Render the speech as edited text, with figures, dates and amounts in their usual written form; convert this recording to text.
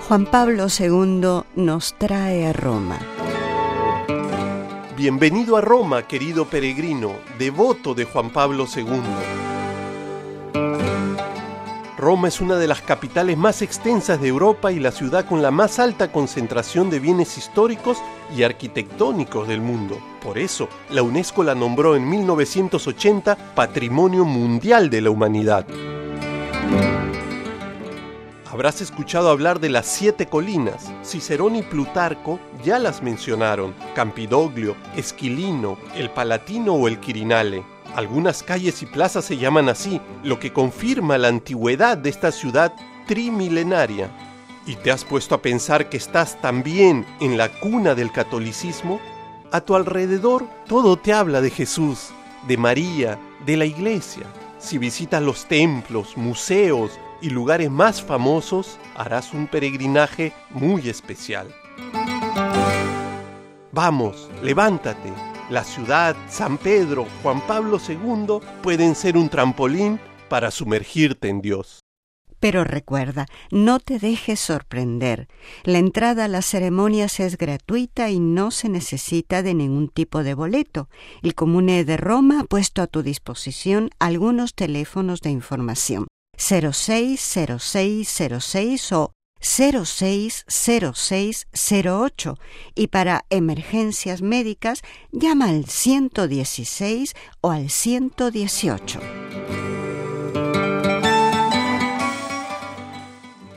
Juan Pablo II nos trae a Roma. Bienvenido a Roma, querido peregrino, devoto de Juan Pablo II. Roma es una de las capitales más extensas de Europa y la ciudad con la más alta concentración de bienes históricos y arquitectónicos del mundo. Por eso, la UNESCO la nombró en 1980 Patrimonio Mundial de la Humanidad. Habrás escuchado hablar de las 7 colinas. Cicerón y Plutarco ya las mencionaron: Campidoglio, Esquilino, el Palatino o el Quirinale. Algunas calles y plazas se llaman así, lo que confirma la antigüedad de esta ciudad trimilenaria. ¿Y te has puesto a pensar que estás también en la cuna del catolicismo? A tu alrededor todo te habla de Jesús, de María, de la iglesia. Si visitas los templos, museos y lugares más famosos, harás un peregrinaje muy especial. Vamos, levántate. La ciudad, San Pedro, Juan Pablo II pueden ser un trampolín para sumergirte en Dios. Pero recuerda, no te dejes sorprender. La entrada a las ceremonias es gratuita y no se necesita de ningún tipo de boleto. El Comune de Roma ha puesto a tu disposición algunos teléfonos de información: 060606 o 060608, y para emergencias médicas llama al 116 o al 118.